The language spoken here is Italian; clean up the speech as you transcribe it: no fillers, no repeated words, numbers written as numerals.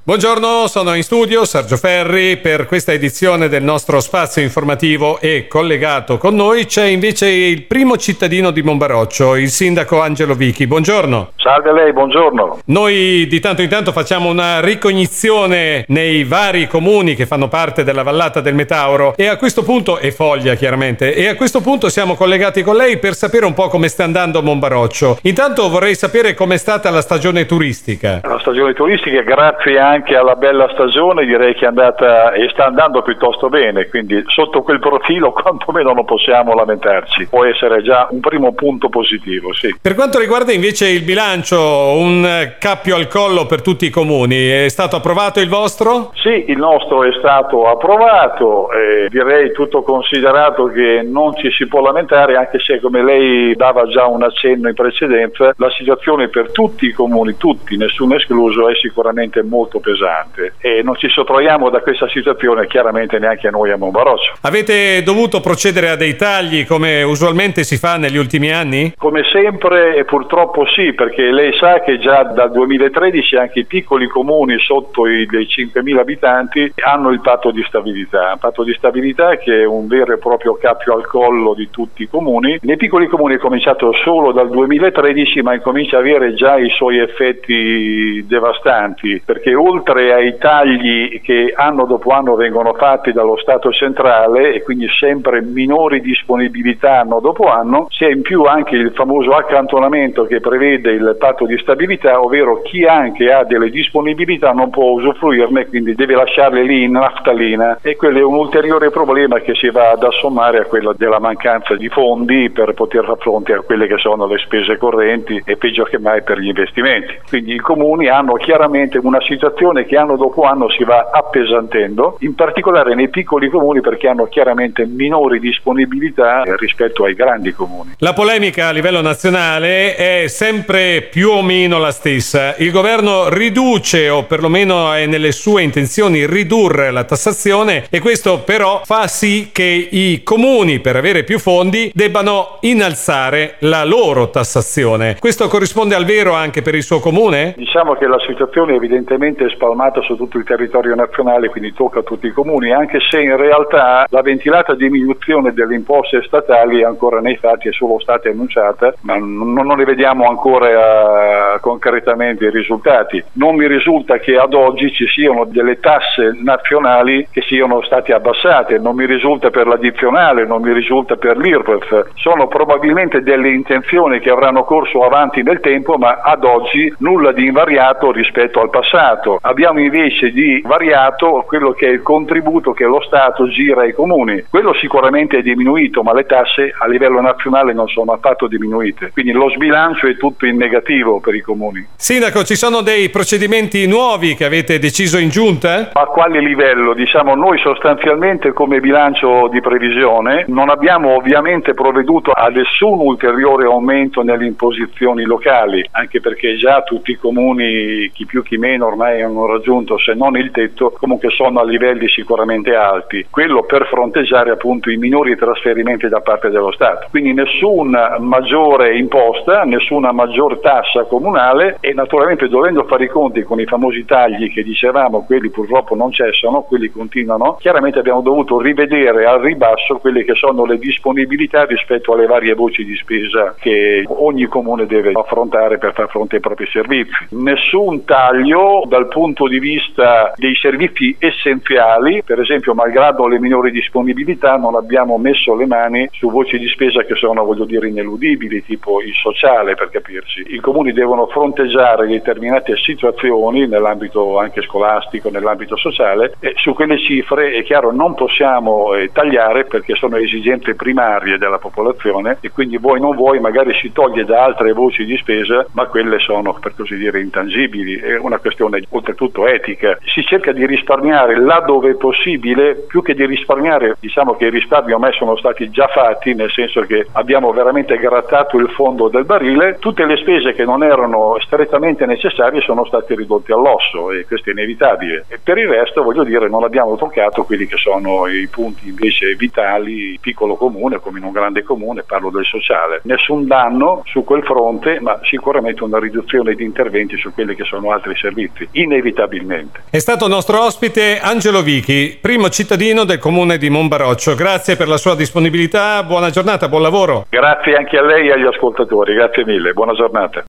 Buongiorno, sono in studio Sergio Ferri per questa edizione del nostro spazio informativo e collegato con noi c'è invece il primo cittadino di Monbaroccio, il sindaco Angelo Vichi. Buongiorno. Salve a lei, buongiorno. Noi di tanto in tanto facciamo una ricognizione nei vari comuni che fanno parte della vallata del Metauro e a questo punto, e Foglia chiaramente, e a questo punto siamo collegati con lei per sapere un po' come sta andando Monbaroccio. Intanto vorrei sapere com'è stata la stagione turistica. La stagione turistica, grazie anche alla bella stagione, direi che è andata e sta andando piuttosto bene, quindi sotto quel profilo quantomeno non possiamo lamentarci. Può essere già un primo punto positivo, sì. Per quanto riguarda invece il bilancio, un cappio al collo per tutti i comuni, è stato approvato il vostro? Sì, il nostro è stato approvato, direi tutto considerato che non ci si può lamentare, anche se come lei dava già un accenno in precedenza, la situazione per tutti i comuni, tutti, nessuno escluso, è sicuramente molto pesante e non ci sottraiamo da questa situazione chiaramente neanche noi a Monbaroccio. Avete dovuto procedere a dei tagli come usualmente si fa negli ultimi anni? Come sempre purtroppo sì, perché lei sa che già dal 2013 anche i piccoli comuni sotto i 5.000 abitanti hanno il patto di stabilità che è un vero e proprio cappio al collo di tutti i comuni. Nei piccoli comuni è cominciato solo dal 2013 ma incomincia a avere già i suoi effetti devastanti, perché oltre ai tagli che anno dopo anno vengono fatti dallo Stato centrale e quindi sempre minori disponibilità anno dopo anno, c'è in più anche il famoso accantonamento che prevede il patto di stabilità, ovvero chi anche ha delle disponibilità non può usufruirne, quindi deve lasciarle lì in naftalina, e quello è un ulteriore problema che si va ad assommare a quello della mancanza di fondi per poter far fronte a quelle che sono le spese correnti e peggio che mai per gli investimenti. Quindi i comuni hanno chiaramente una situazione che anno dopo anno si va appesantendo, in particolare nei piccoli comuni perché hanno chiaramente minori disponibilità rispetto ai grandi comuni. La polemica a livello nazionale è sempre più o meno la stessa. Il governo riduce, o perlomeno è nelle sue intenzioni ridurre la tassazione, e questo però fa sì che i comuni, per avere più fondi, debbano innalzare la loro tassazione. Questo corrisponde al vero anche per il suo comune? Diciamo che la situazione evidentemente è spalmata su tutto il territorio nazionale, quindi tocca a tutti i comuni, anche se in realtà la ventilata diminuzione delle imposte statali ancora nei fatti è solo stata annunciata, ma non ne vediamo ancora concretamente i risultati. Non mi risulta che ad oggi ci siano delle tasse nazionali che siano state abbassate, non mi risulta per l'addizionale, non mi risulta per l'IRPEF. Sono probabilmente delle intenzioni che avranno corso avanti nel tempo, ma ad oggi nulla di invariato rispetto al passato. Abbiamo invece di variato quello che è il contributo che lo Stato gira ai comuni. Quello sicuramente è diminuito, ma le tasse a livello nazionale non sono affatto diminuite. Quindi lo sbilancio è tutto in negativo per i comuni. Sindaco, ci sono dei procedimenti nuovi che avete deciso in giunta? A quale livello? Diciamo, noi sostanzialmente come bilancio di previsione non abbiamo ovviamente provveduto a nessun ulteriore aumento nelle imposizioni locali, anche perché già tutti i comuni, chi più chi meno, ormai hanno raggiunto, se non il tetto, comunque sono a livelli sicuramente alti. Quello per fronteggiare appunto i minori trasferimenti da parte dello Stato. Quindi nessuna maggiore imposta, nessuna maggior tassa comunale, e naturalmente dovendo fare i conti con i famosi tagli che dicevamo, quelli purtroppo non cessano, quelli continuano, chiaramente abbiamo dovuto rivedere al ribasso quelle che sono le disponibilità rispetto alle varie voci di spesa che ogni comune deve affrontare per far fronte ai propri servizi. Nessun taglio dal punto di vista dei servizi essenziali, per esempio malgrado le minori disponibilità non abbiamo messo le mani su voci di spesa che sono, voglio dire, ineludibili, tipo il sociale, per capirsi. I comuni devono fronteggiare determinate situazioni nell'ambito anche scolastico, nell'ambito sociale, e su quelle cifre è chiaro non possiamo tagliare perché sono esigenze primarie della popolazione e quindi vuoi non vuoi magari si toglie da altre voci di spesa, ma quelle sono per così dire intangibili, è una questione oltretutto etica. Si cerca di risparmiare là dove è possibile, più che di risparmiare diciamo che i risparmi ormai sono stati già fatti, nel senso che abbiamo veramente grattato il fondo del barile, tutte le spese che non erano strettamente necessarie sono state ridotte all'osso e questo è inevitabile, e per il resto voglio dire non abbiamo toccato quelli che sono i punti invece vitali, piccolo comune come in un grande comune, parlo del sociale. Nessun danno su quel fronte, ma sicuramente una riduzione di interventi su quelli che sono altri servizi. In inevitabilmente. È stato nostro ospite Angelo Vichi, primo cittadino del comune di Monbaroccio. Grazie per la sua disponibilità, buona giornata, buon lavoro. Grazie anche a lei e agli ascoltatori, grazie mille, buona giornata.